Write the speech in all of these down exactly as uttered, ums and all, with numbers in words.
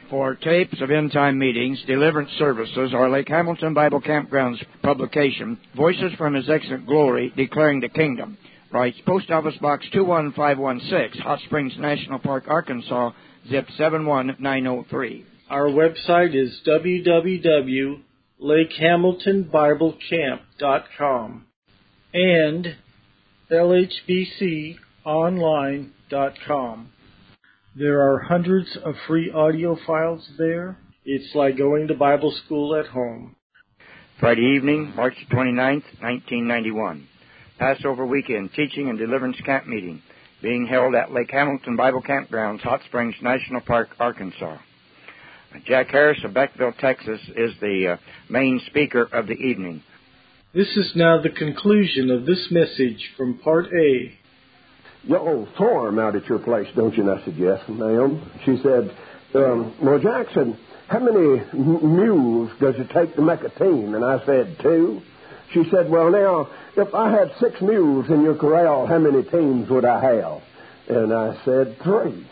For tapes of end-time meetings, deliverance services, or Lake Hamilton Bible Campground's publication, Voices from His Excellent Glory, Declaring the Kingdom, writes Post Office Box two one five one six, Hot Springs National Park, Arkansas, zip seven one nine zero three. Our website is w w w dot lake hamilton bible camp dot com and l h b c online dot com. There are hundreds of free audio files there. It's like going to Bible school at home. Friday evening, March twenty-ninth, nineteen ninety-one. Passover weekend teaching and deliverance camp meeting being held at Lake Hamilton Bible Campgrounds, Hot Springs National Park, Arkansas. Jack Harris of Beckville, Texas, is the uh, main speaker of the evening. This is now the conclusion of this message from Part A. Y'all farm out at your place, don't you? And I said, yes, ma'am. She said, um, well, Jackson, how many m- mules does it take to make a team? And I said, two. She said, well, now, if I had six mules in your corral, how many teams would I have? And I said, three.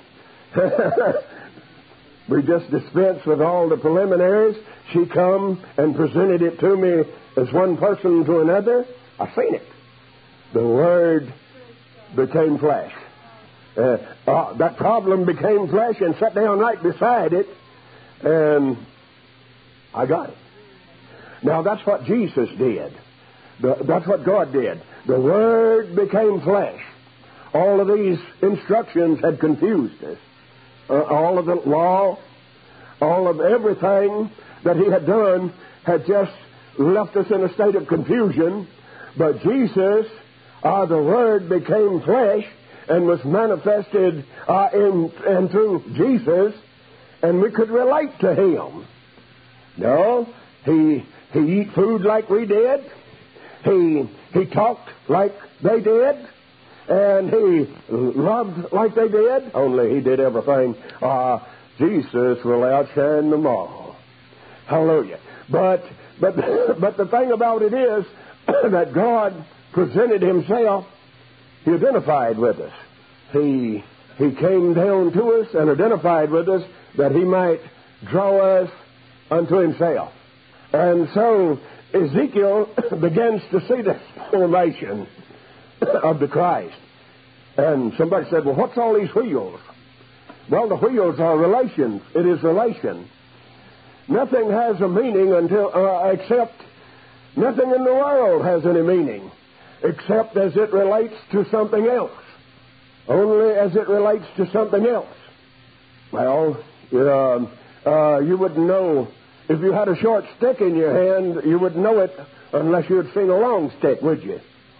We just dispensed with all the preliminaries. She come and presented it to me as one person to another. I seen it. The Word became flesh. Uh, uh, that problem became flesh and sat down right beside it, and I got it. Now, that's what Jesus did. The, that's what God did. The Word became flesh. All of these instructions had confused us. Uh, all of the law, all of everything that He had done had just left us in a state of confusion. But Jesus, uh, the Word became flesh and was manifested uh, in and through Jesus, and we could relate to Him. No, He He eat food like we did. He He talked like they did. And He loved like they did, only He did everything. Uh, Jesus will outshine them all. Hallelujah. But, but, but the thing about it is that God presented Himself. He identified with us. He, he came down to us and identified with us that He might draw us unto Himself. And so Ezekiel begins to see the formation of the Christ. And somebody said, well, what's all these wheels? Well, the wheels are relations. It is relation. Nothing has a meaning until, uh, except, nothing in the world has any meaning, except as it relates to something else. Only as it relates to something else. Well, uh, uh, you wouldn't know, if you had a short stick in your hand, you wouldn't know it unless you had seen a long stick, would you?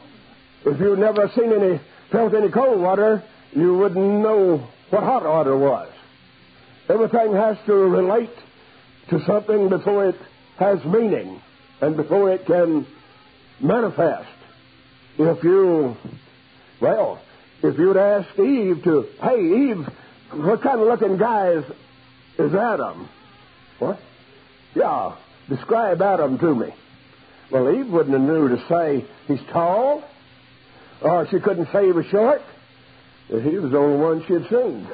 If you'd never seen any, felt any cold water, you wouldn't know what hot water was. Everything has to relate to something before it has meaning and before it can manifest. If you, well, if you'd ask Eve to, hey, Eve, what kind of looking guy is, is Adam? What? Yeah, describe Adam to me. Well, Eve wouldn't have knew to say he's tall. Or she couldn't say he was short. He was the only one she had seen.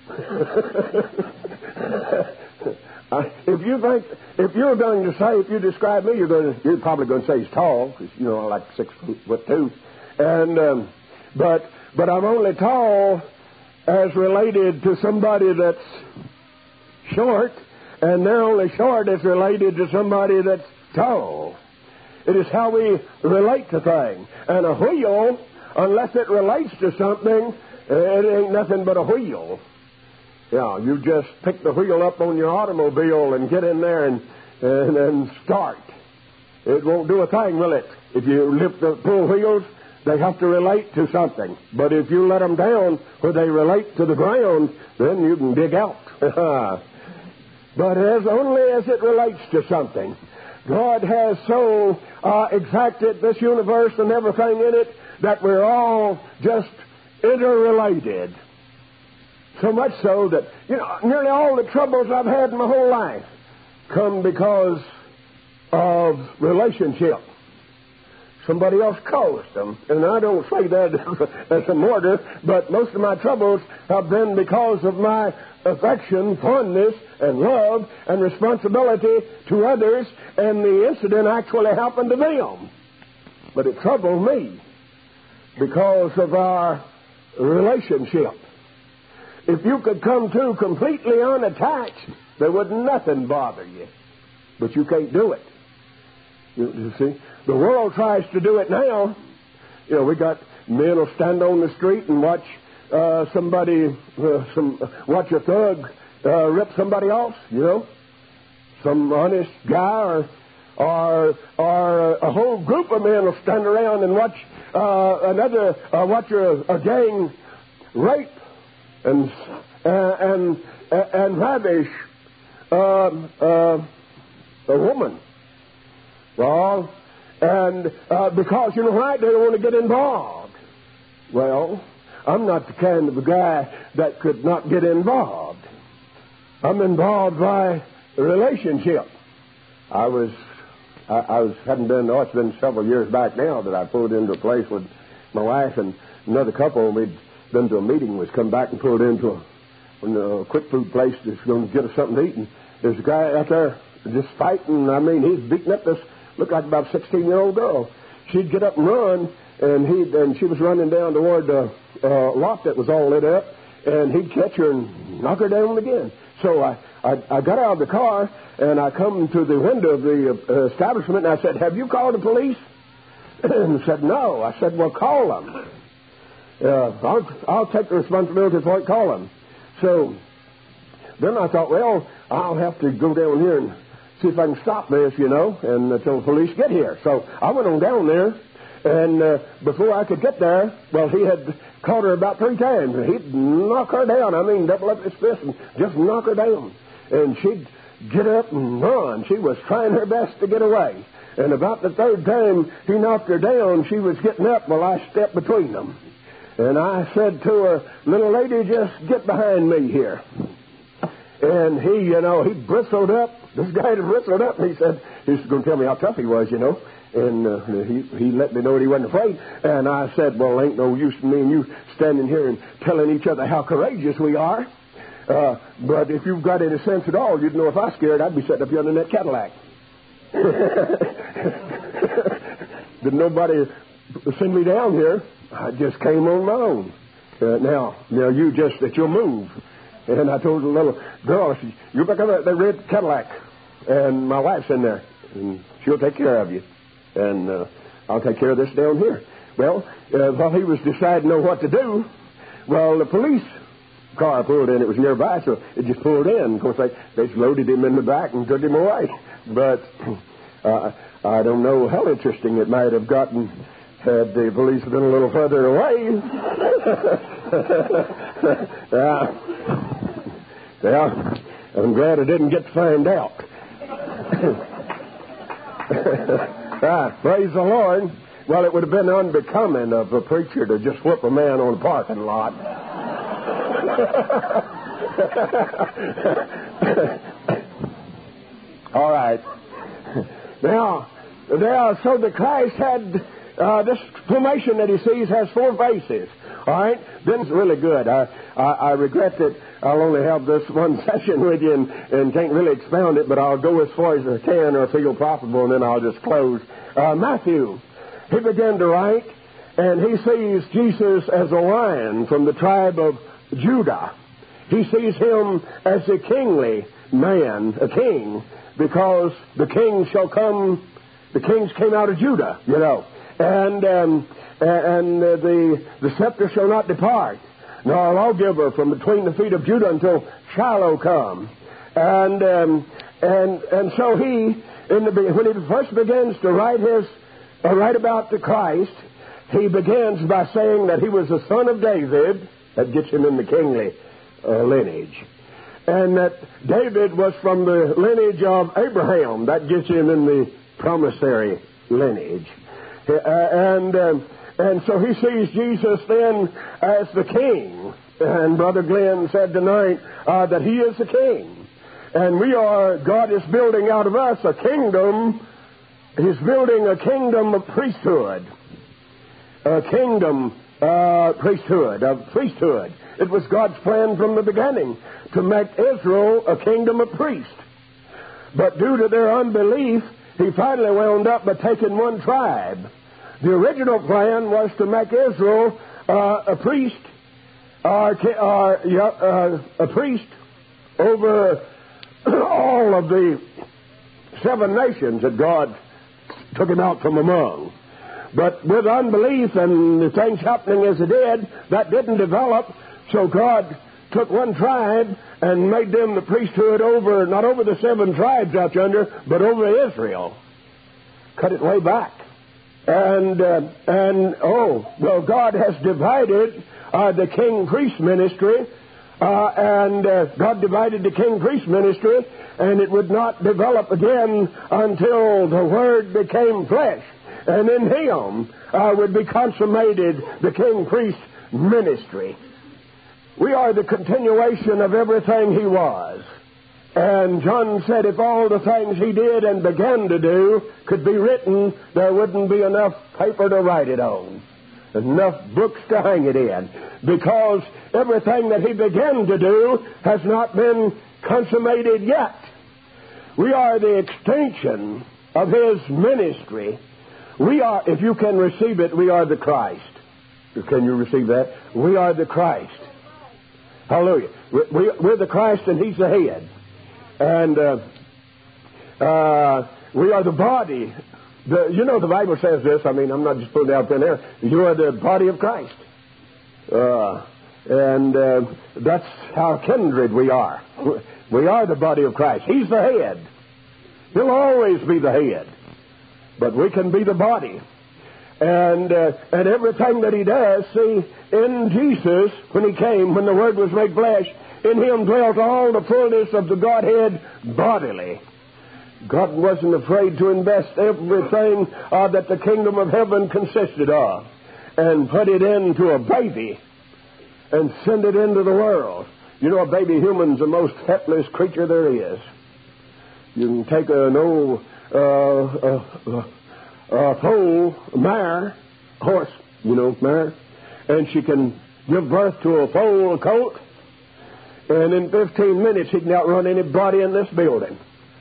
if you think, if you're going to say, if you describe me, you're going to, you're probably going to say he's tall, because you know, like six foot two. And um, but but I'm only tall as related to somebody that's short, and they're only short as related to somebody that's tall. It is how we relate to things. And a wheel, unless it relates to something, it ain't nothing but a wheel. Yeah, you just pick the wheel up on your automobile and get in there and, and, and start. It won't do a thing, will it? If you lift the pull wheels, they have to relate to something. But if you let them down where they relate to the ground, then you can dig out. But as only as it relates to something. God has so uh, exacted this universe and everything in it that we're all just interrelated. So much so that, you know, nearly all the troubles I've had in my whole life come because of relationship. somebody else caused them. And I don't say that as a martyr, but most of my troubles have been because of my affection, fondness, and love, and responsibility to others, and the incident actually happened to them. But it troubled me because of our relationship. If you could come to completely unattached, there would nothing bother you. But you can't do it. You, you see? The world tries to do it now. You know, we got men will stand on the street and watch uh, somebody, uh, some watch a thug uh, rip somebody off, you know. Some honest guy or, or, or a whole group of men will stand around and watch uh, another, uh, watch a, a gang rape and, uh, and, uh, and ravish uh, uh, a woman. Well, and uh, because, you know what, they don't want to get involved. Well, I'm not the kind of a guy that could not get involved. I'm involved by a relationship. I was, I, I was, hadn't been, oh, it's been several years back now that I pulled into a place with my wife and another couple, and we'd been to a meeting, was come back and pulled into a, a quick food place that's going to get us something to eat. And there's a guy out there just fighting. I mean, he's beating up this, looked like about a sixteen-year-old girl. She'd get up and run, and he and she was running down toward the uh, lot that was all lit up, and he'd catch her and knock her down again. So I, I, I got out of the car, and I come to the window of the uh, establishment, and I said, "Have you called the police?" And he said, "No." I said, "Well, call them. Uh, I'll, I'll take the responsibility for it, call them." So then I thought, well, I'll have to go down here and see if I can stop this, you know, and until the police get here. So I went on down there, and uh, before I could get there, well, he had caught her about three times. He'd knock her down. I mean, double up his fist and just knock her down. And she'd get up and run. She was trying her best to get away. And about the third time he knocked her down, she was getting up while I stepped between them. And I said to her, "Little lady, just get behind me here." And he, you know, he bristled up. This guy had bristled up, and he said, he was going to tell me how tough he was, you know. And uh, he, he let me know that he wasn't afraid. And I said, "Well, ain't no use in me and you standing here and telling each other how courageous we are. Uh, but if you've got any sense at all, you'd know if I was scared, I'd be sitting up here in that Cadillac." Did nobody send me down here? I just came on my own. Uh, now, now you just, that you'll move. And I told the little girl, I said, "You back up that red Cadillac, and my wife's in there, and she'll take care of you. And uh, I'll take care of this down here." Well, uh, while he was deciding on what to do, well, the police car pulled in. It was nearby, so it just pulled in. Of course, they, they just loaded him in the back and took him away. But uh, I don't know how interesting it might have gotten had the police been a little further away. yeah. Yeah, I'm glad I didn't get to find out. ah, praise the Lord. Well, it would have been unbecoming of a preacher to just whoop a man on a parking lot. All right. Now, there, so the Christ had uh, this formation that he sees has four faces. All right, then it's really good. I, I, I regret that I'll only have this one session with you and, and can't really expound it, but I'll go as far as I can or feel profitable, and then I'll just close. Uh, Matthew, he began to write, and he sees Jesus as a lion from the tribe of Judah. He sees him as a kingly man, a king, because the king shall come, the kings came out of Judah, you know. And um, and uh, the the scepter shall not depart, nor a lawgiver from between the feet of Judah until Shiloh come. And um, and and so he, in the when he first begins to write his uh, write about the Christ, he begins by saying that he was the son of David. That gets him in the kingly uh, lineage, and that David was from the lineage of Abraham. That gets him in the promissory lineage. Uh, and um, and so he sees Jesus then as the king. And Brother Glenn said tonight uh, that he is the king. And we are, God is building out of us a kingdom He's building a kingdom of priesthood. A kingdom uh, priesthood, of priesthood. It was God's plan from the beginning to make Israel a kingdom of priests. But due to their unbelief, he finally wound up by taking one tribe. The original plan was to make Israel uh, a priest, or, or yeah, uh, a priest over all of the seven nations that God took him out from among. But with unbelief and the things happening as it did, that didn't develop. So God took one tribe and made them the priesthood over, not over the seven tribes out yonder, but over Israel. Cut it way back. And, uh, and oh, well, God has divided uh, the king-priest ministry, uh, and uh, God divided the king-priest ministry, and it would not develop again until the Word became flesh. And in Him uh, would be consummated the king-priest ministry. We are the continuation of everything He was. And John said if all the things He did and began to do could be written, there wouldn't be enough paper to write it on, enough books to hang it in, because everything that He began to do has not been consummated yet. We are the extension of His ministry. We are, if you can receive it, we are the Christ. Can you receive that? We are the Christ. Hallelujah. We, we're the Christ and He's the head. And uh, uh, we are the body. The, you know the Bible says this. I mean, I'm not just putting it out there. You are the body of Christ. Uh, and uh, that's how kindred we are. We are the body of Christ. He's the head. He'll always be the head. But we can be the body. And uh, and everything that He does, see, in Jesus, when He came, when the Word was made flesh, in Him dwelt all the fullness of the Godhead bodily. God wasn't afraid to invest everything uh, that the kingdom of heaven consisted of and put it into a baby and send it into the world. You know, a baby human's the most helpless creature there is. You can take an old uh, uh, uh, uh, foal mare, horse, you know, mare, and she can give birth to a foal, a colt, and in fifteen minutes he can outrun anybody in this building.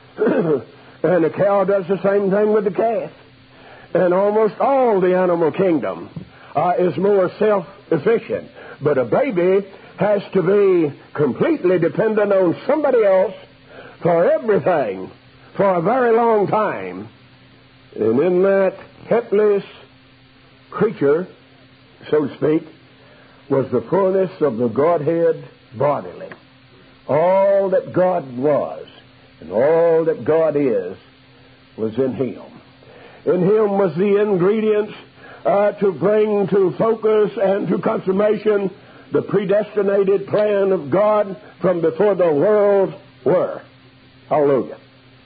And the cow does the same thing with the calf. And almost all the animal kingdom uh, is more self-efficient. But a baby has to be completely dependent on somebody else for everything for a very long time. And in that helpless creature, so to speak, was the fullness of the Godhead bodily. All that God was and all that God is was in Him. In Him was the ingredients uh, to bring to focus and to consummation the predestinated plan of God from before the world were. Hallelujah.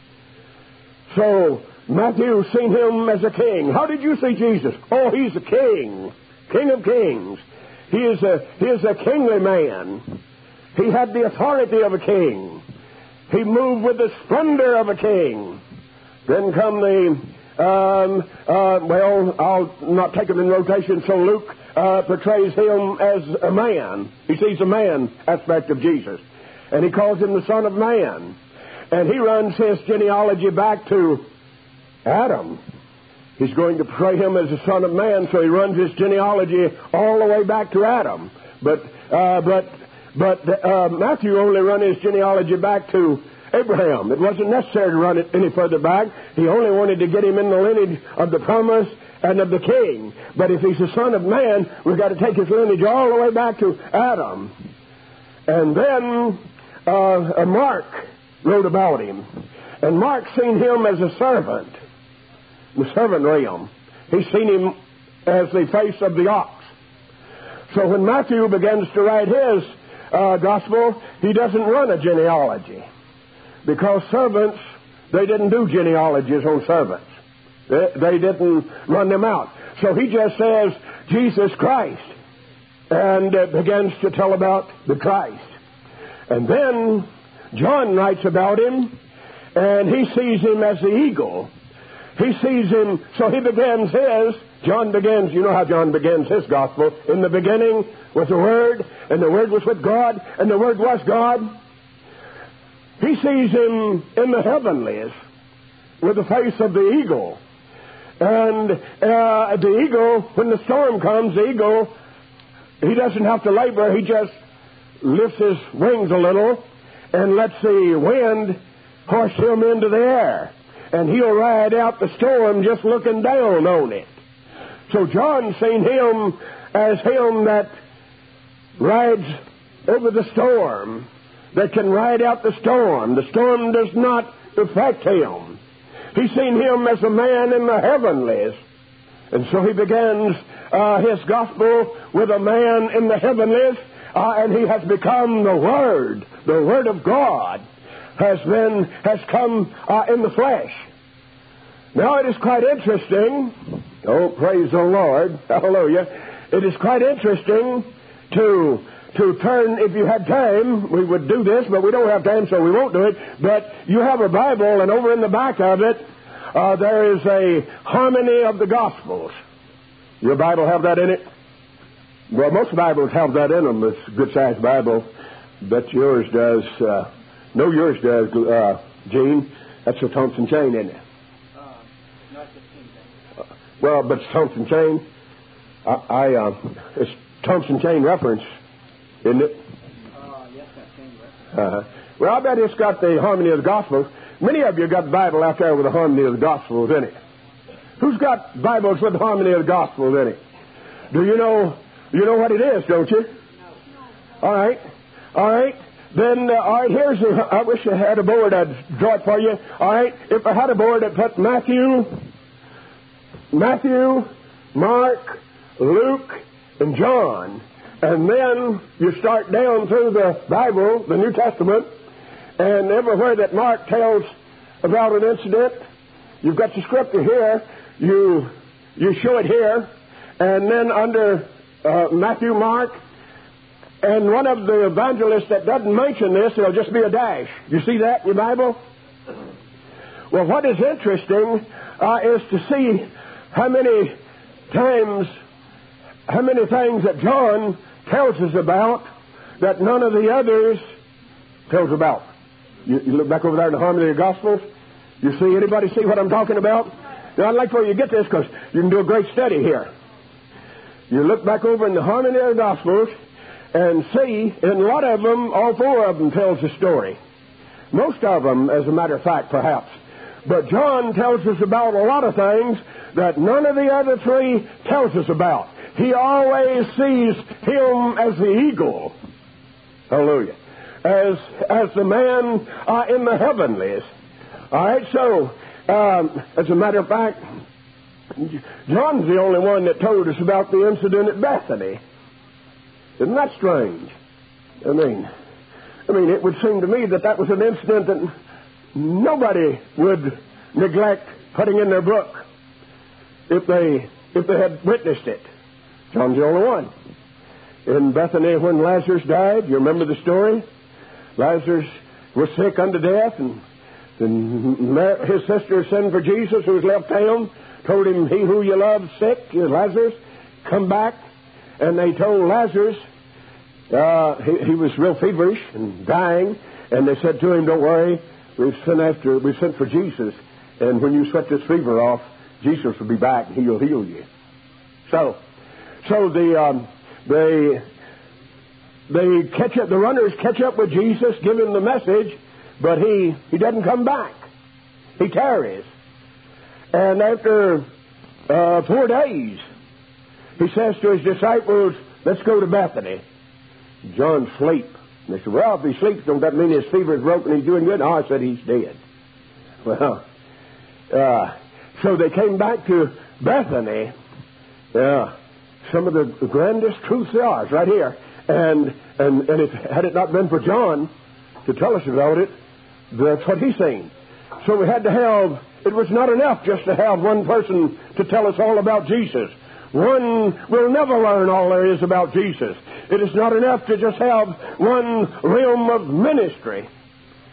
So, Matthew seen Him as a king. How did you see Jesus? Oh, He's a king. King of kings. He is a, he is a kingly man. He had the authority of a king. He moved with the splendor of a king. Then come the, um, uh, well, I'll not take them in rotation, so Luke uh, portrays Him as a man. He sees the man aspect of Jesus. And he calls Him the Son of Man. And he runs his genealogy back to Adam. He's going to portray Him as the Son of Man, so he runs his genealogy all the way back to Adam. But, uh, but, But uh, Matthew only run his genealogy back to Abraham. It wasn't necessary to run it any further back. He only wanted to get him in the lineage of the promise and of the king. But if he's the Son of Man, we've got to take his lineage all the way back to Adam. And then uh, Mark wrote about him. And Mark seen him as a servant, the servant realm. He's seen him as the face of the ox. So when Matthew begins to write his Uh, gospel, he doesn't run a genealogy, because servants, they didn't do genealogies on servants. They, they didn't run them out. So he just says Jesus Christ and uh, begins to tell about the Christ. And then John writes about Him, and he sees Him as the eagle. he sees him, so he begins his, John begins, you know how John begins his gospel. In the beginning was the Word, and the Word was with God, and the Word was God. He sees him in the heavenlies with the face of the eagle. And uh, the eagle, when the storm comes, the eagle, he doesn't have to labor. He just lifts his wings a little and lets the wind horse him into the air. And he'll ride out the storm just looking down on it. So John seen him as him that rides over the storm, that can ride out the storm. The storm does not affect him. He's seen him as a man in the heavenlies. And so he begins uh, his gospel with a man in the heavenlies, uh, and he has become the Word. The Word of God has been has come uh, in the flesh. Now it is quite interesting. Oh, praise the Lord. Hallelujah. It is quite interesting to to turn, if you had time, we would do this, but we don't have time, so we won't do it. But you have a Bible, and over in the back of it, uh, there is a harmony of the Gospels. Your Bible have that in it? Well, most Bibles have that in them. It's a good-sized Bible. Bet yours does. Uh, no, yours does, uh, Gene. That's a Thompson Chain, isn't it? Uh, not the King James. Uh, well, but it's Thompson Chain. I, I uh, it's Thompson Chain reference, isn't it? Uh, yes, that same reference. Uh-huh. Well, I bet it's got the harmony of the Gospels. Many of you got the Bible out there with the harmony of the Gospels in it. Who's got Bibles with the harmony of the Gospels in it? Do you know? You know what it is, don't you? No. All right. All right. Then, uh, all right, here's a, I wish I had a board. I'd draw it for you. All right. If I had a board, I'd put Matthew, Matthew, Mark, Luke, and John. And then you start down through the Bible, the New Testament, and everywhere that Mark tells about an incident, you've got the scripture here. You you show it here, and then under uh, Matthew, Mark, and one of the evangelists that doesn't mention this, there'll just be a dash. You see that in your Bible? Well, what is interesting uh, is to see how many times, how many things that John tells us about that none of the others tells about. You, you look back over there in the harmony of the Gospels. You see, anybody see what I'm talking about? Now, I'd like for you to get this because you can do a great study here. You look back over in the harmony of the Gospels and see, in a lot of them, all four of them tells a story. Most of them, as a matter of fact, perhaps. But John tells us about a lot of things that none of the other three tells us about. He always sees him as the eagle. Hallelujah. As, as the man uh, in the heavenlies. All right, so, um, as a matter of fact, John's the only one that told us about the incident at Bethany. Isn't that strange? I mean, I mean, it would seem to me that that was an incident that nobody would neglect putting in their book if they if they had witnessed it. John's the only one. In Bethany, when Lazarus died, you remember the story? Lazarus was sick unto death, and, and his sister sent for Jesus, who was left town, told him, "He who you love sick, Lazarus, come back." And they told Lazarus, uh, he, he was real feverish and dying, and they said to him, "Don't worry, we've sent after, we've sent for Jesus, and when you sweat this fever off, Jesus will be back and he'll heal you." So, so the um, they they catch up, the runners catch up with Jesus, give him the message, but he he doesn't come back. He tarries, and after uh, four days, he says to his disciples, "Let's go to Bethany." John sleep. And they said, "Well, if he sleeps, don't that mean his fever is broken? He's doing good?" "No," I said, "He's dead." Well, uh, so they came back to Bethany. Yeah, some of the grandest truths there are right here. And and and if, had it not been for John to tell us about it, that's what he's saying. So we had to have. It was not enough just to have one person to tell us all about Jesus. One will never learn all there is about Jesus. It is not enough to just have one realm of ministry.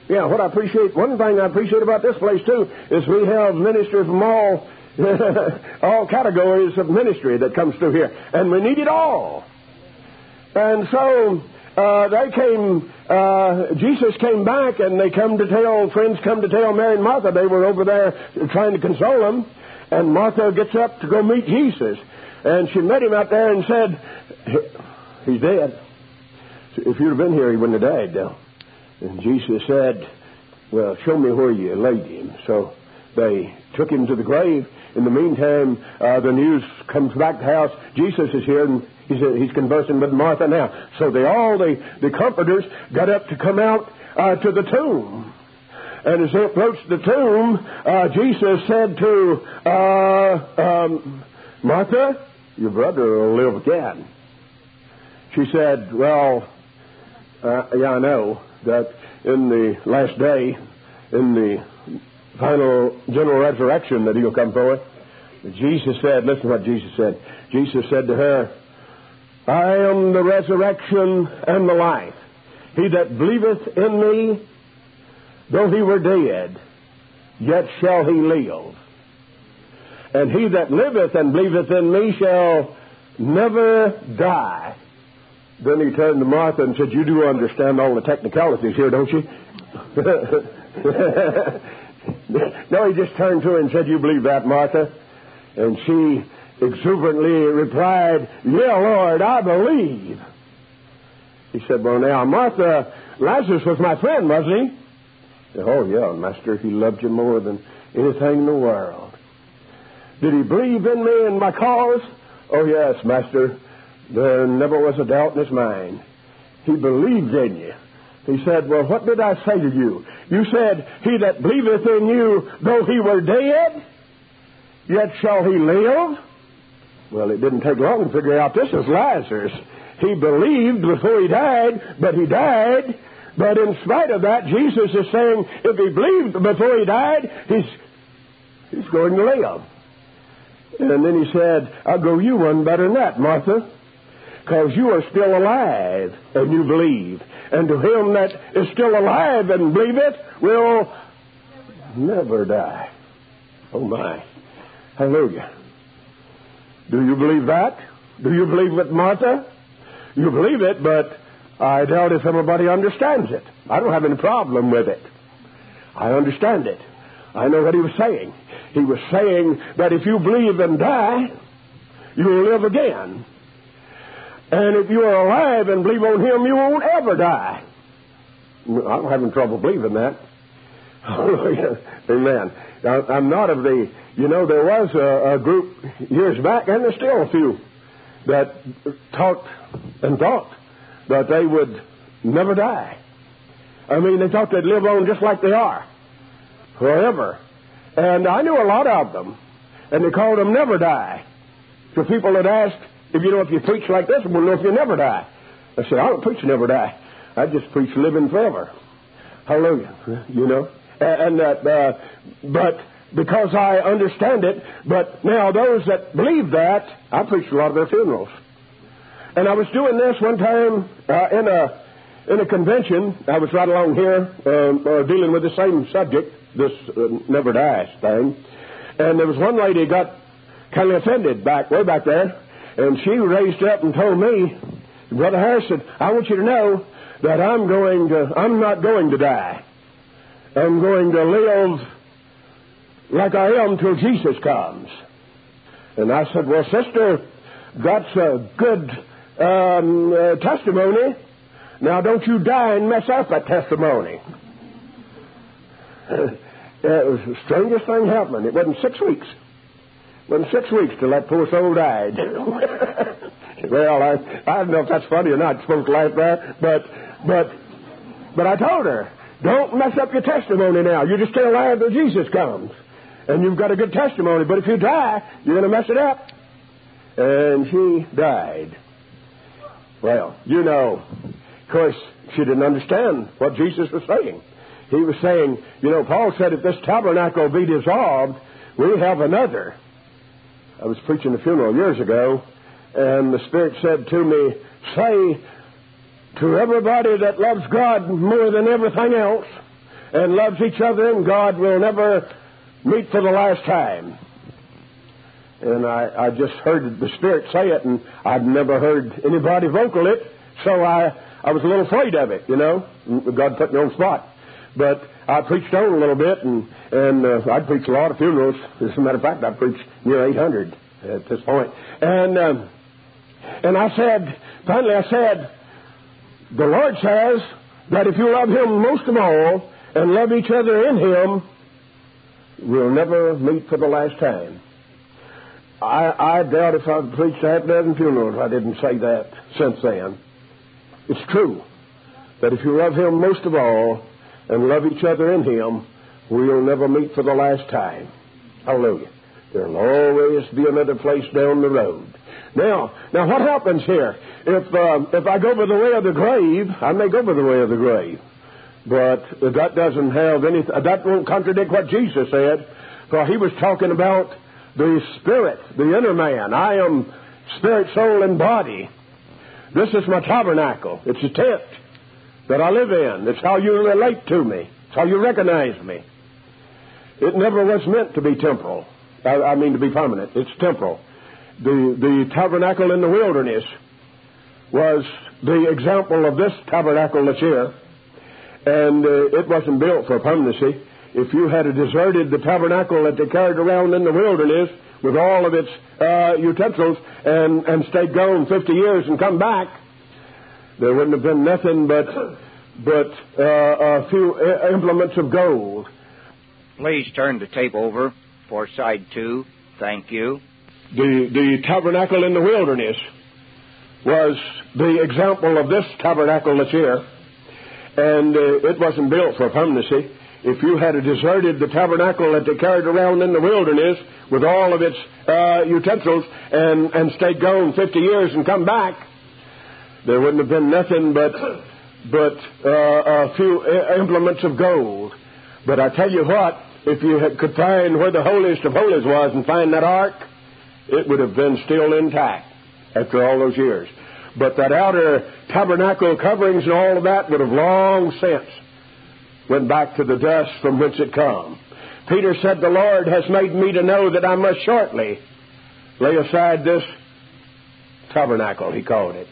Yeah, what I appreciate, one thing I appreciate about this place, too, is we have ministry from all, all categories of ministry that comes through here. And we need it all. And so uh, they came, uh, Jesus came back, and they come to tell, friends come to tell Mary and Martha. They were over there trying to console them. And Martha gets up to go meet Jesus. And she met him out there and said, he's dead. If you'd have been here, he wouldn't have died, though. And Jesus said, well, show me where you laid him. So they took him to the grave. In the meantime, uh, the news comes back to the house. Jesus is here, and he's, uh, he's conversing with Martha now. So they all, the, the comforters, got up to come out uh, to the tomb. And as they approached the tomb, uh, Jesus said to uh, um, Martha, your brother will live again. She said, well, uh, yeah, I know that in the last day, in the final general resurrection, that he'll come forth. Jesus said, listen to what Jesus said. Jesus said to her, I am the resurrection and the life. He that believeth in me, though he were dead, yet shall he live. And he that liveth and believeth in me shall never die. Then he turned to Martha and said, you do understand all the technicalities here, don't you? No, he just turned to her and said, you believe that, Martha? And she exuberantly replied, yeah, Lord, I believe. He said, well, now, Martha, Lazarus was my friend, wasn't he? Oh, yeah, Master, he loved you more than anything in the world. Did he believe in me and my cause? Oh, yes, Master. There never was a doubt in his mind. He believed in you. He said, well, what did I say to you? You said, he that believeth in you, though he were dead, yet shall he live? Well, it didn't take long to figure out this is Lazarus. He believed before he died, but he died. But in spite of that, Jesus is saying, if he believed before he died, he's, he's going to live. And then he said, I'll go you one better than that, Martha, because you are still alive and you believe. And to him that is still alive and believeth will never die. Oh, my. Hallelujah. Do you believe that? Do you believe it, Martha? You believe it, but I doubt if everybody understands it. I don't have any problem with it. I understand it. I know what he was saying. He was saying that if you believe and die, you will live again. And if you are alive and believe on him, you won't ever die. I'm having trouble believing that. Amen. Now, I'm not of the, you know, there was a, a group years back, and there's still a few, that talked and thought that they would never die. I mean, they thought they'd live on just like they are, forever. And I knew a lot of them, and they called them never die. So people had asked, if you know, if you preach like this, we'll know if you never die. I said, I don't preach never die. I just preach living forever. Hallelujah. You know? And that, uh, but because I understand it, but now those that believe that, I preached a lot of their funerals. And I was doing this one time uh, in a in a convention. I was right along here um, uh, dealing with the same subject, this uh, never dies thing. And there was one lady got kind of offended back way back there, and she raised up and told me, Brother Harrison, I want you to know that I'm going to, I'm not going to die. I'm going to live like I am till Jesus comes. And I said, well, sister, that's a good um, uh, testimony. Now, don't you die and mess up that testimony. It was the strangest thing happening. It wasn't six weeks. It wasn't six weeks till that poor soul died. Well, I, I don't know if that's funny or not. I'm supposed to laugh there. But, but, but I told her, don't mess up your testimony now. You're just still alive till Jesus comes. And you've got a good testimony. But if you die, you're going to mess it up. And she died. Well, you know, of course, she didn't understand what Jesus was saying. He was saying, you know, Paul said, if this tabernacle be dissolved, we have another. I was preaching a funeral years ago, and the Spirit said to me, say to everybody that loves God more than everything else, and loves each other in God will never meet for the last time. And I, I just heard the Spirit say it, and I'd never heard anybody vocal it, so I, I was a little afraid of it, you know. God put me on the spot. But I preached on a little bit, and, and uh, I'd preached a lot of funerals. As a matter of fact, I preached near eight hundred at this point. And, um, and I said, finally I said, the Lord says that if you love Him most of all and love each other in Him, we'll never meet for the last time. I, I doubt if I've preached half a dozen funerals I didn't say that since then. It's true that if you love Him most of all and love each other in Him, we'll never meet for the last time. Hallelujah. There'll always be another place down the road. Now, now what happens here? If uh, if I go by the way of the grave, I may go by the way of the grave, but that doesn't have any. That won't contradict what Jesus said, for He was talking about the spirit, the inner man. I am spirit, soul, and body. This is my tabernacle. It's a tent that I live in. It's how you relate to me. It's how you recognize me. It never was meant to be temporal. I, I mean to be permanent. It's temporal. The, the tabernacle in the wilderness was the example of this tabernacle that's here. And uh, it wasn't built for permanency. If you had deserted the tabernacle that they carried around in the wilderness with all of its uh, utensils and, and stayed gone fifty years and come back, there wouldn't have been nothing but, but uh, a few implements of gold. Please turn the tape over for side two. Thank you. The, the tabernacle in the wilderness was the example of this tabernacle that's here. And uh, it wasn't built for permanency. If you had deserted the tabernacle that they carried around in the wilderness with all of its uh, utensils and, and stayed gone fifty years and come back, there wouldn't have been nothing but, but uh, a few implements of gold. But I tell you what, if you had, could find where the holiest of holies was and find that ark, it would have been still intact after all those years. But that outer tabernacle coverings and all of that would have long since went back to the dust from whence it come. Peter said, the Lord has made me to know that I must shortly lay aside this tabernacle, he called it.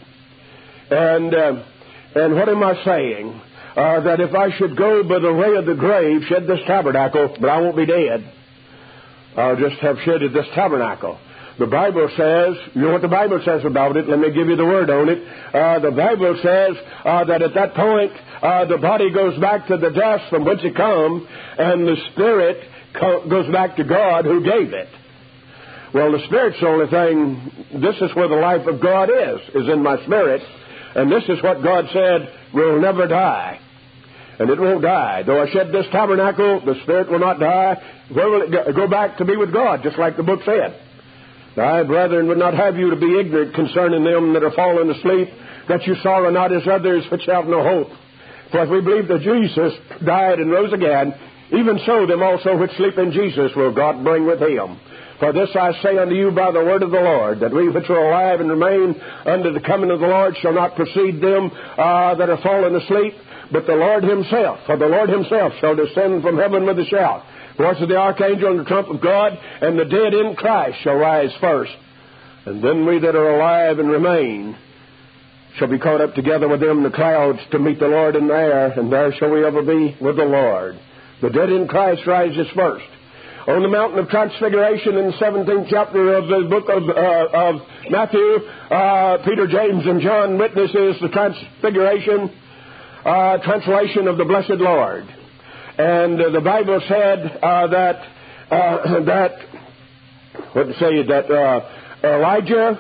And uh, and what am I saying? Uh, that if I should go by the way of the grave, shed this tabernacle, but I won't be dead, I'll just have shedded this tabernacle. The Bible says, you know what the Bible says about it? Let me give you the word on it. Uh, the Bible says uh, that at that point, uh, the body goes back to the dust from whence it come, and the spirit co- goes back to God who gave it. Well, the Spirit's the only thing, this is where the life of God is, is in my spirit. And this is what God said will never die. And it won't die. Though I shed this tabernacle, the Spirit will not die. Where will it go? Go back to be with God, just like the book said. I, brethren, would not have you to be ignorant concerning them that are fallen asleep, that you sorrow not as others which have no hope. For if we believe that Jesus died and rose again, even so them also which sleep in Jesus will God bring with Him. For this I say unto you by the word of the Lord, that we which are alive and remain unto the coming of the Lord shall not precede them uh, that are fallen asleep, but the Lord Himself. For the Lord Himself shall descend from heaven with a shout, voice of the archangel and the trump of God, and the dead in Christ shall rise first. And then we that are alive and remain shall be caught up together with them in the clouds to meet the Lord in the air, and there shall we ever be with the Lord. The dead in Christ rises first. On the mountain of transfiguration in the seventeenth chapter of the book of, uh, of Matthew, uh, Peter, James, and John witnesses the transfiguration, uh, translation of the blessed Lord. And uh, the Bible said uh, that, uh, that, what to say, that uh, Elijah,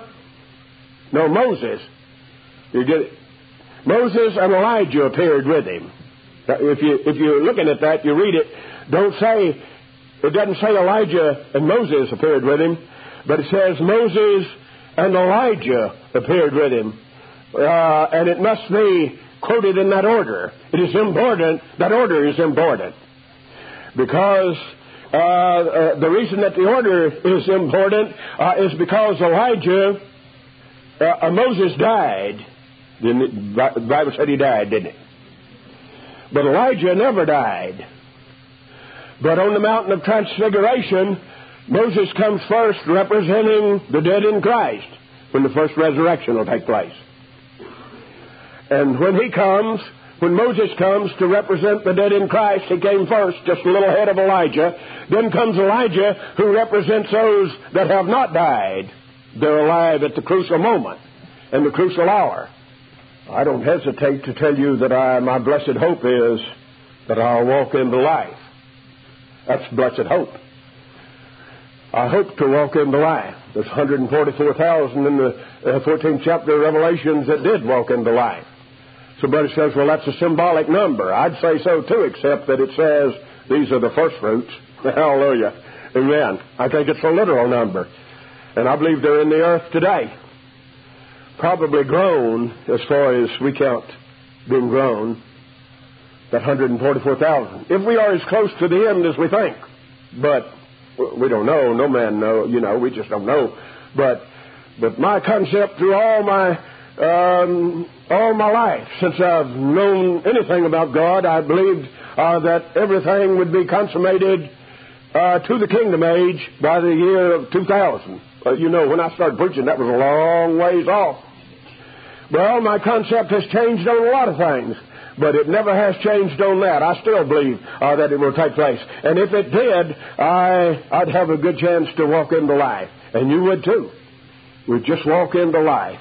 no, Moses, you get it? Moses and Elijah appeared with him. If, you, if you're looking at that, you read it, don't say, it doesn't say Elijah and Moses appeared with him, but it says Moses and Elijah appeared with him. Uh, and it must be quoted in that order. It is important, that order is important. Because uh, uh, the reason that the order is important uh, is because Elijah, uh, uh, Moses died. Didn't it? The Bible said he died, didn't it? But Elijah never died. But on the mountain of transfiguration, Moses comes first representing the dead in Christ when the first resurrection will take place. And when he comes, when Moses comes to represent the dead in Christ, he came first, just a little ahead of Elijah. Then comes Elijah, who represents those that have not died. They're alive at the crucial moment and the crucial hour. I don't hesitate to tell you that I, my blessed hope is that I'll walk into life. That's blessed hope. I hope to walk into life. There's one hundred forty-four thousand in the uh, fourteenth chapter of Revelations that did walk into life. Somebody says, well, that's a symbolic number. I'd say so too, except that it says these are the first fruits. Hallelujah. Amen. I think it's a literal number. And I believe they're in the earth today. Probably grown, as far as we count being grown, that one hundred forty-four thousand. If we are as close to the end as we think. But we don't know. No man knows. You know, we just don't know. But but my concept through all my um, all my life, since I've known anything about God, I believed uh, that everything would be consummated uh, to the kingdom age by the year of two thousand. Uh, you know, when I started preaching, that was a long ways off. Well, my concept has changed on a lot of things, but it never has changed on that. I still believe uh, that it will take place. And if it did, I, I'd have a good chance to walk into life. And you would too. We'd just walk into life.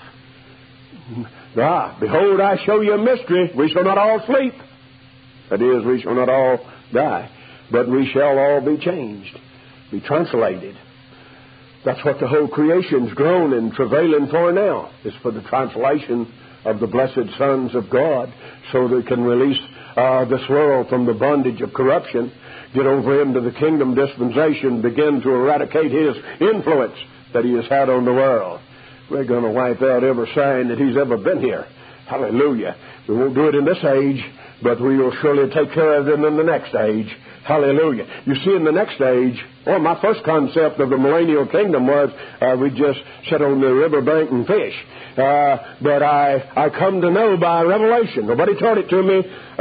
Ah, behold, I show you a mystery. We shall not all sleep. That is, we shall not all die. But we shall all be changed, be translated. That's what the whole creation's grown and travailing for now, is for the translation of the blessed sons of God, so they can release uh, this world from the bondage of corruption, get over into the kingdom dispensation, begin to eradicate his influence that he has had on the world. We're going to wipe out every sign that he's ever been here. Hallelujah. We won't do it in this age, but we will surely take care of them in the next age. Hallelujah. You see, in the next age, well, my first concept of the millennial kingdom was uh, we just sit on the riverbank and fish. Uh, but I, I come to know by revelation. Nobody taught it to me, uh,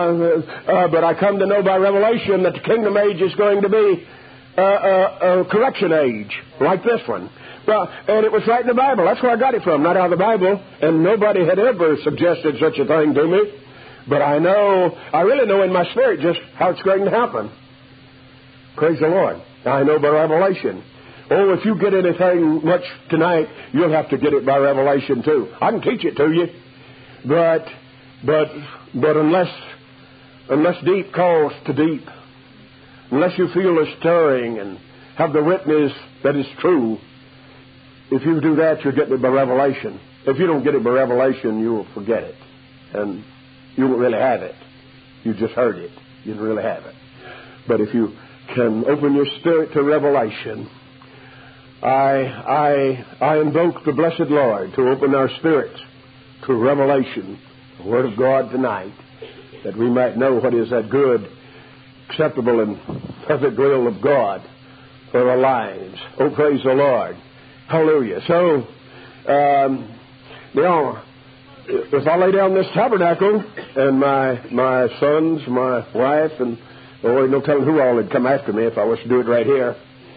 uh, but I come to know by revelation that the kingdom age is going to be uh, a, a correction age, like this one. Well, and it was right in the Bible. That's where I got it from, not out of the Bible. And nobody had ever suggested such a thing to me. But I know, I really know in my spirit just how it's going to happen. Praise the Lord. I know by revelation. Oh, if you get anything much tonight, you'll have to get it by revelation too. I can teach it to you. But, but, but unless, unless deep calls to deep, unless you feel a stirring and have the witness that is true, if you do that, you'll get it by revelation. If you don't get it by revelation, you will forget it. And you won't really have it. You just heard it. You didn't really have it. But if you can open your spirit to revelation, I, I, I invoke the blessed Lord to open our spirits to revelation, the Word of God tonight, that we might know what is that good, acceptable, and perfect will of God for our lives. Oh, praise the Lord. Hallelujah. So, um, now, if I lay down this tabernacle and my my sons, my wife, and oh, no telling who all would come after me if I was to do it right here,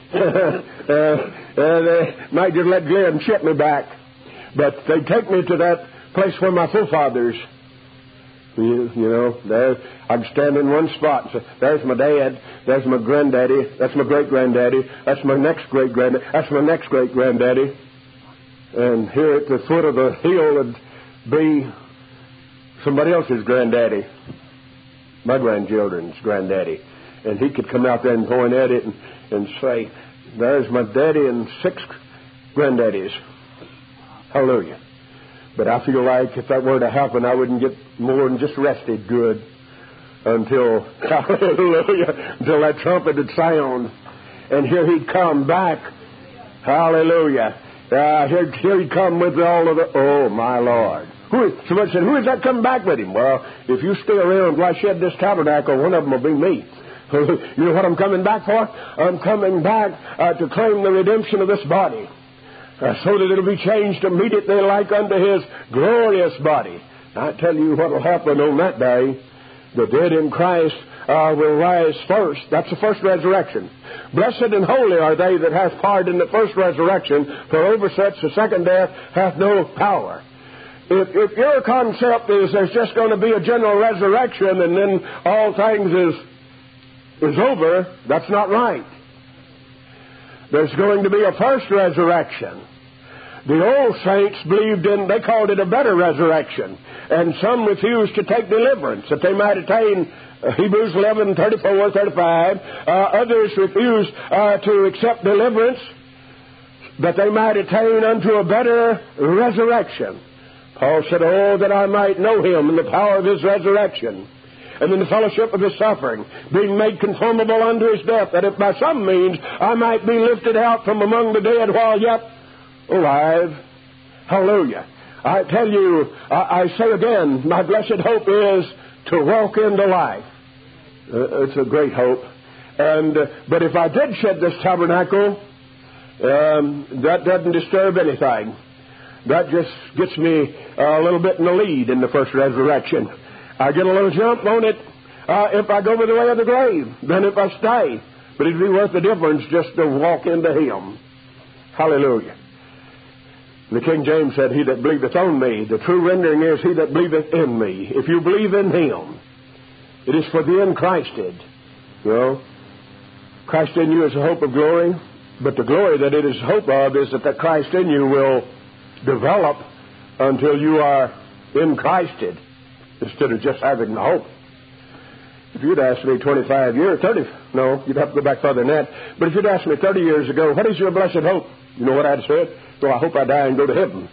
uh, uh, they might just let Glenn ship me back. But they'd take me to that place where my forefathers, you, you know, there I'd stand in one spot and say, there's my dad, there's my granddaddy, that's my great-granddaddy, that's my next great-granddaddy, that's my next great-granddaddy. And here at the foot of the hill would be somebody else's granddaddy, my grandchildren's granddaddy. And he could come out there and point at it and, and say, there's my daddy and six granddaddies. Hallelujah. But I feel like if that were to happen, I wouldn't get more than just rested good until, hallelujah, until that trumpet would sound. And here he'd come back. Hallelujah. Uh, here, here he'd come with all of the, oh, my Lord. Who is, somebody said, who is that coming back with him? Well, if you stay around till I shed this tabernacle, one of them will be me. You know what I'm coming back for? I'm coming back uh, to claim the redemption of this body, uh, so that it'll be changed immediately like unto his glorious body. I tell you what will happen on that day. The dead in Christ uh, will rise first. That's the first resurrection. Blessed and holy are they that have part in the first resurrection, for over such the second death hath no power. If, if your concept is there's just going to be a general resurrection and then all things is, is over, that's not right. There's going to be a first resurrection. The old saints believed in, they called it a better resurrection. And some refused to take deliverance, that they might attain uh, Hebrews eleven, thirty-four, thirty-five. Uh, others refused uh, to accept deliverance, that they might attain unto a better resurrection. Paul said, oh, that I might know him in the power of his resurrection, and in the fellowship of his suffering, being made conformable unto his death, that if by some means I might be lifted out from among the dead while yet alive. Hallelujah. I tell you, I, I say again, my blessed hope is to walk into life. Uh, it's a great hope. And uh, but if I did shed this tabernacle, um, that doesn't disturb anything. That just gets me uh, a little bit in the lead in the first resurrection. I get a little jump on it uh, if I go by the way of the grave than if I stay. But it'd be worth the difference just to walk into him. Hallelujah. The King James said, he that believeth on me. The true rendering is, he that believeth in me. If you believe in him, it is for the unchristed. You know, Christ in you is the hope of glory. But the glory that it is hope of is that that Christ in you will develop until you are in Christed, instead of just having the hope. If you'd asked me twenty-five years, thirty, no, you'd have to go back further than that. But if you'd asked me thirty years ago, what is your blessed hope? You know what I'd said? Well, I hope I die and go to heaven.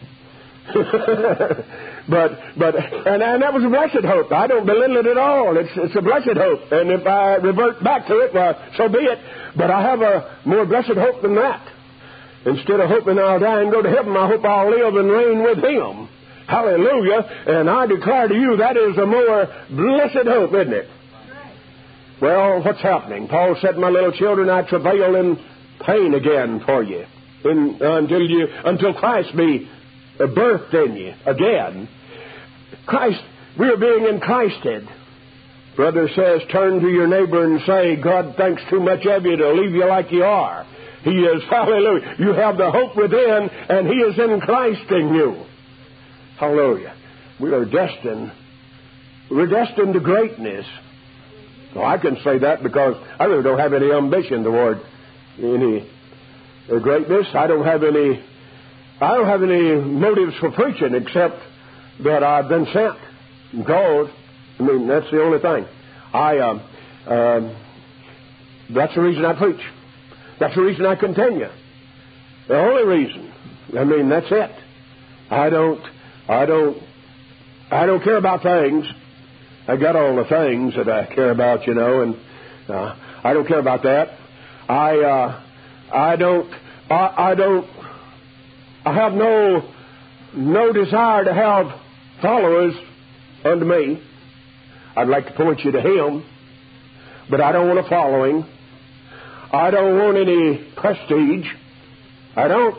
but, but, and, and that was a blessed hope. I don't belittle it at all. It's, it's a blessed hope. And if I revert back to it, well, so be it. But I have a more blessed hope than that. Instead of hoping I'll die and go to heaven, I hope I'll live and reign with him. Hallelujah. And I declare to you, that is a more blessed hope, isn't it? Well, what's happening? Paul said, my little children, I travail in pain again for you, in, uh, until you, until Christ be uh, birthed in you again. Christ, we are being in Christed. Brother says, turn to your neighbor and say, God thinks too much of you to leave you like you are. He is, hallelujah. You have the hope within, and he is in Christ in you. Hallelujah. We are destined. We're destined to greatness. Well, I can say that because I really don't have any ambition toward any uh, greatness. I don't have any. I don't have any motives for preaching except that I've been sent and called. I mean, that's the only thing. I. Um, um, that's the reason I preach. That's the reason I continue. The only reason. I mean, that's it. I don't. I don't. I don't care about things. I got all the things that I care about, you know, and uh, I don't care about that. I. Uh, I don't. I, I don't. I have no. No desire to have followers unto me. I'd like to point you to him, but I don't want a following. I don't want any prestige. I don't.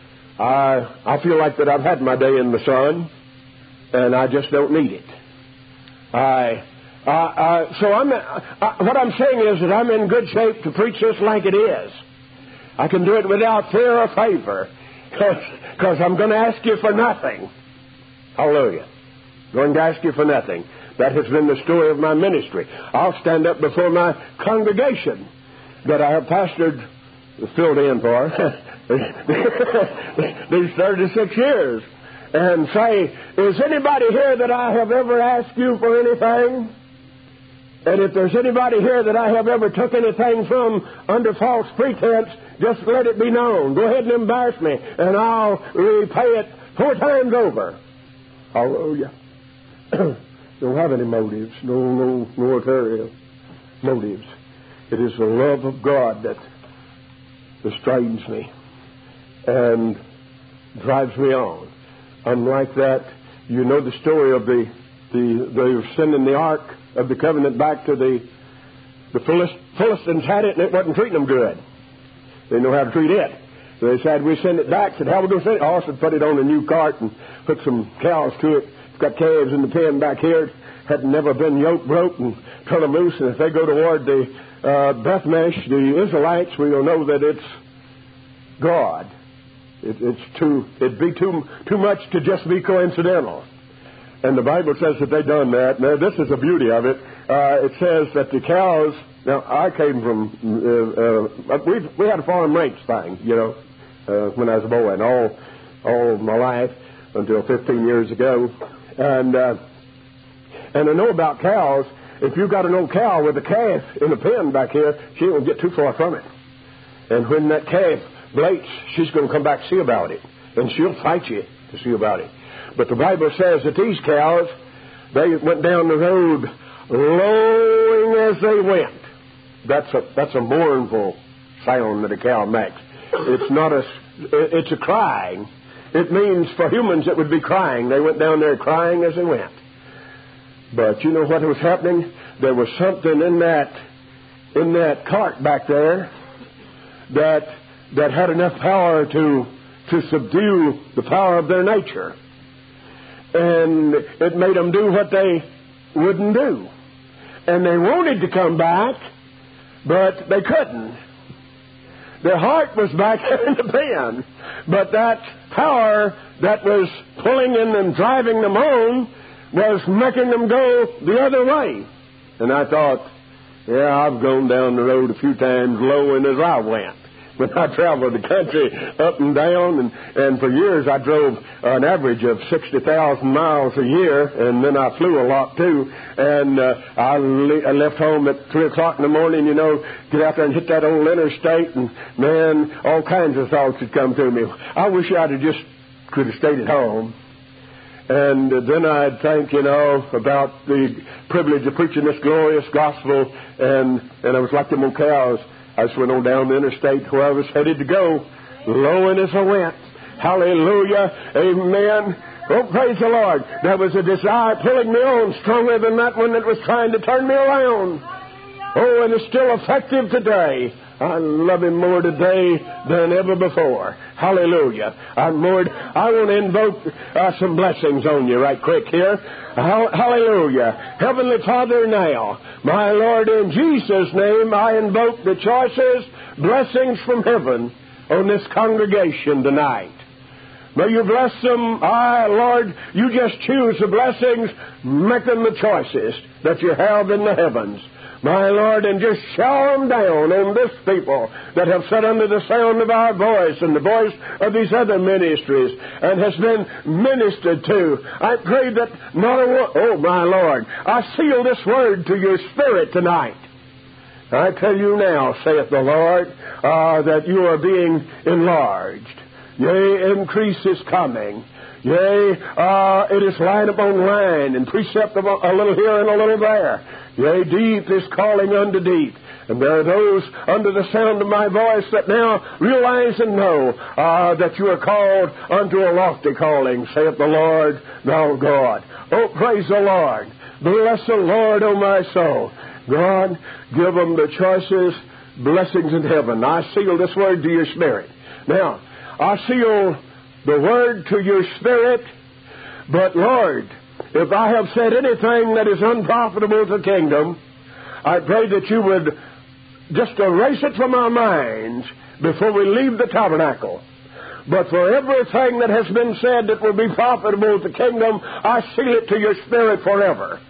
I I feel like that I've had my day in the sun, and I just don't need it. I, I, I so I'm. I, what I'm saying is that I'm in good shape to preach this like it is. I can do it without fear or favor, because I'm going to ask you for nothing. Hallelujah. Going to ask you for nothing. That has been the story of my ministry. I'll stand up before my congregation that I have pastored, filled in for, these thirty-six years, and say, is anybody here that I have ever asked you for anything? And if there's anybody here that I have ever took anything from under false pretense, just let it be known. Go ahead and embarrass me, and I'll repay it four times over. Hallelujah. Don't have any motives, no, no, no ulterior motives. It is the love of God that restrains me and drives me on. Unlike that, you know the story of the the the sending the ark of the covenant back to the the Philistines had it and it wasn't treating them good. They didn't know how to treat it. So they said, we send it back. Said, how are we going to send it? Oh, I said, put it on a new cart and put some cows to it. It's got calves in the pen back here. had never been yoke broke and turn them loose. And if they go toward the uh, Bethmesh, the Israelites, we'll know that it's God. It, it's too, it'd be too too much to just be coincidental. And the Bible says that they done that. Now, this is the beauty of it. Uh, it says that the cows. Now, I came from. Uh, uh, we we had a farm ranch thing, you know, uh, when I was a boy, and all all my life until fifteen years ago, and uh, and I know about cows. If you've got an old cow with a calf in a pen back here, she won't get too far from it. And when that calf bleats, she's going to come back to see about it, and she'll fight you to see about it. But the Bible says that these cows, they went down the road lowing as they went. That's a that's a mournful sound that a cow makes. It's not a it's a crying. It means for humans it would be crying. They went down there crying as they went. But you know what was happening? There was something in that in that cart back there that that had enough power to to subdue the power of their nature. And it made them do what they wouldn't do. And they wanted to come back, but they couldn't. Their heart was back in the pen, but that power that was pulling in and driving them on was making them go the other way. And I thought, yeah, I've gone down the road a few times lowing as I went. When I traveled the country up and down, and, and for years I drove an average of sixty thousand miles a year, and then I flew a lot too. And uh, I, le- I left home at three o'clock in the morning, you know, get out there and hit that old interstate, and man, all kinds of thoughts would come to me. I wish I'd have just could have stayed at home. And uh, then I'd think, you know, about the privilege of preaching this glorious gospel, and, and I was like them old cows. I just went on down the interstate where I was headed to go, lowing as I went. Hallelujah. Amen. Oh, praise the Lord. There was a desire pulling me on stronger than that one that was trying to turn me around. Oh, and it's still effective today. I love Him more today than ever before. Hallelujah. I'm more, I want to invoke uh, some blessings on you right quick here. Hallelujah. Heavenly Father, now, my Lord, in Jesus' name, I invoke the choicest blessings from heaven on this congregation tonight. May you bless them. I, Lord, you just choose the blessings, make them the choicest that you have in the heavens. My Lord, and just shower them down on this people that have sat under the sound of our voice and the voice of these other ministries and has been ministered to. I pray that not a one, oh my Lord, I seal this word to your spirit tonight. I tell you now, saith the Lord, uh, that you are being enlarged. Yea, increase is coming. Yea, uh, it is line upon line and precept a little here and a little there. Yea, deep is calling unto deep. And there are those under the sound of my voice that now realize and know uh, that you are called unto a lofty calling, saith the Lord, thou God. Oh, praise the Lord. Bless the Lord, O my soul. God, give them the choicest blessings in heaven. I seal this word to your spirit. Now, I seal the word to your spirit, but Lord, if I have said anything that is unprofitable to the kingdom, I pray that you would just erase it from our minds before we leave the tabernacle. But for everything that has been said that will be profitable to the kingdom, I seal it to your spirit forever.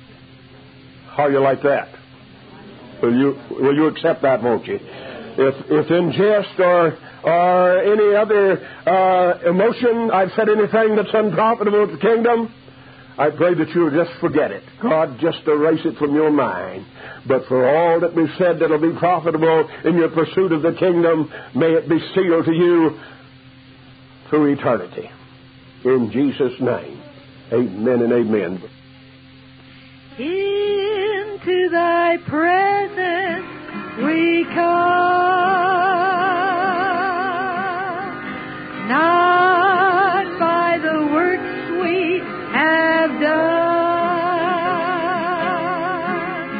How you like that? Will you will you accept that, won't you? If if in jest or or any other uh, emotion I've said anything that's unprofitable to the kingdom, I pray that you'll just forget it. God, just erase it from your mind. But for all that we've said that'll be profitable in your pursuit of the kingdom, may it be sealed to you through eternity. In Jesus' name, amen and amen. Into thy presence we come, not by the works we have done,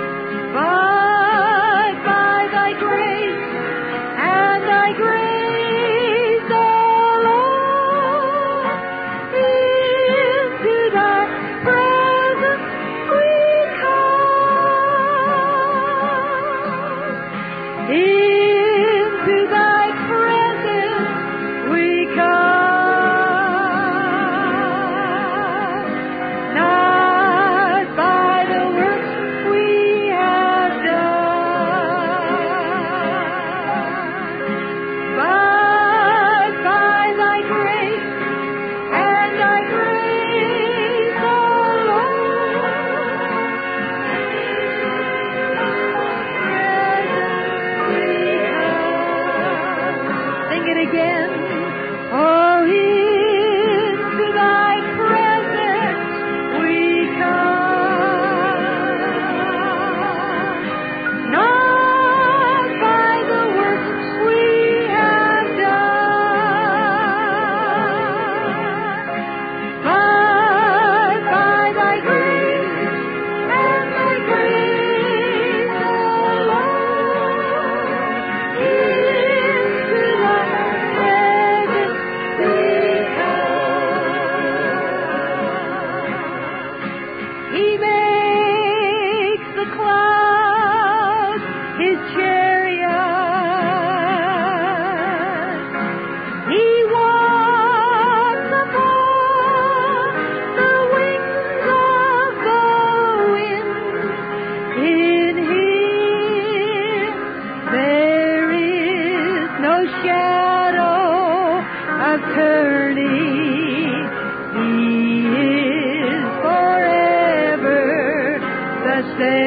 but by thy grace and thy grace alone. Into thy presence we Into thy presence we come, not by the works we have done, but by thy grace and thy grace alone. Sing it again. Oh, into thy presence we come, not by the works we have done, but by thy grace and thy grace alone. Into thy presence we come. He makes the clouds his chariot. He walks upon the wings of the wind. In him there is no shadow of turning. He is forever the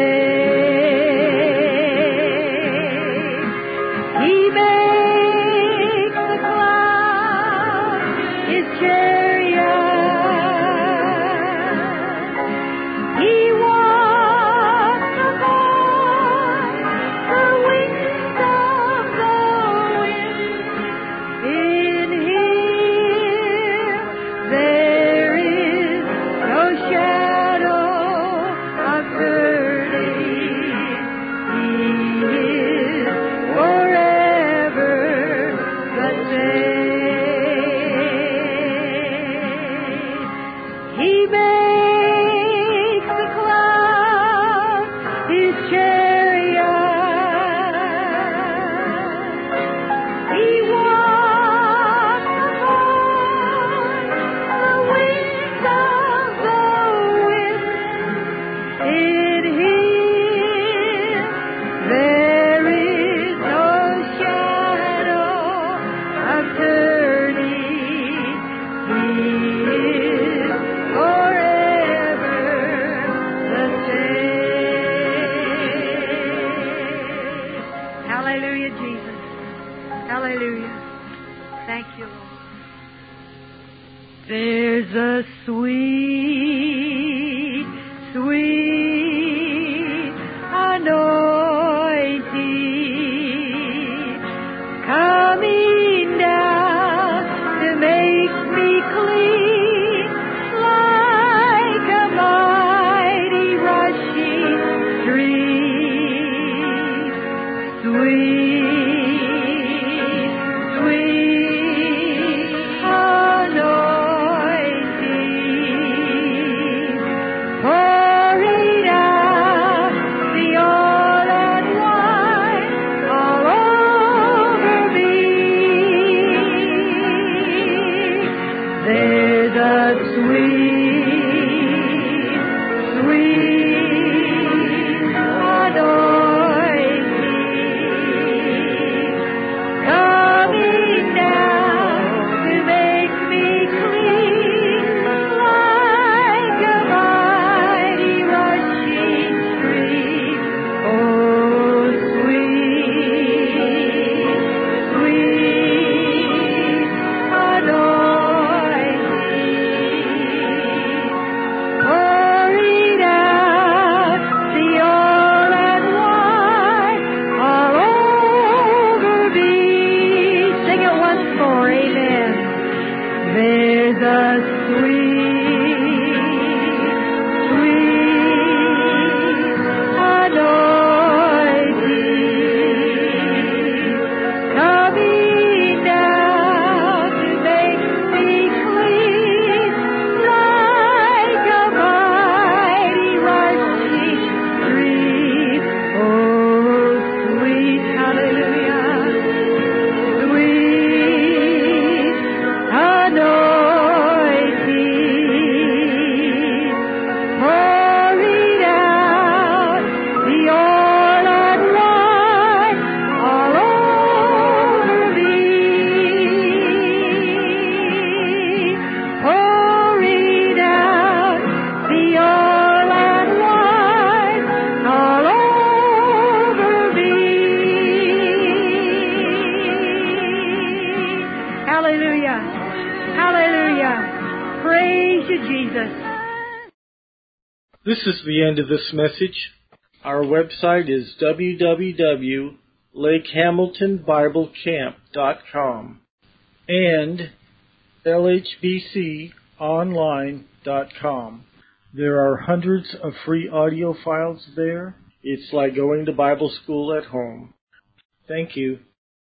same. He makes the clouds his chariot. He walks upon the wings of the wind. In him there is no shadow of turning. He is forever the same. He makes the clouds his chariot. He walks upon the wings of the wind. In him there is no shadow of turning. He is forever the same. Hallelujah, Jesus. Hallelujah. Thank you, Lord. There's a sweet, sweet anointing coming down to make me clean, like a mighty rushing stream. Sweet, sweet anointing, pouring out the oil and wine all over me. There's a sweet, sweet anointing This is the end of this message. Our website is w w w dot lake hamilton bible camp dot com and l h b c online dot com. There are hundreds of free audio files there. It's like going to Bible school at home. Thank you.